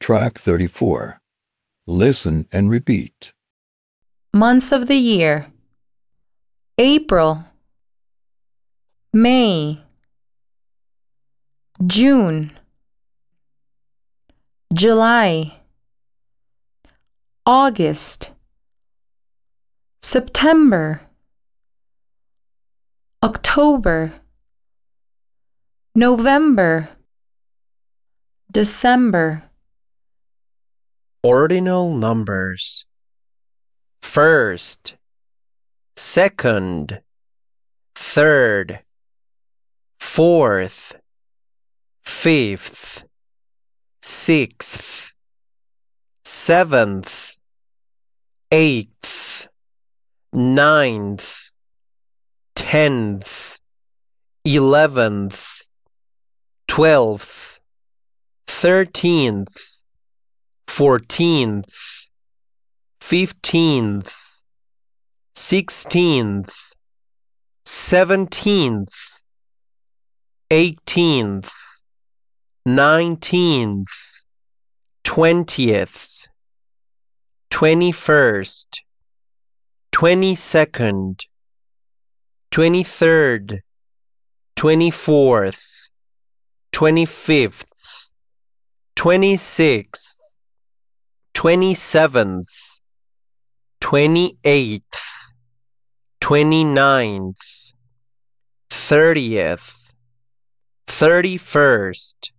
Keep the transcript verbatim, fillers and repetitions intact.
Track thirty-four. Listen and repeat. Months of the year: April, May, June, July, August, September, October, November, December. Ordinal numbers: first, second, third, fourth, fifth, sixth, seventh, eighth, ninth, tenth, eleventh, twelfth, thirteenth, fourteenth, fifteenth, sixteenth, seventeenth, eighteenth, nineteenth, twentieth, twenty-first, twenty-second, twenty-third, twenty-fourth, twenty-fifth, twenty-sixth, twenty-seventh, twenty-eighth, twenty-ninth, thirtieth, thirty-first,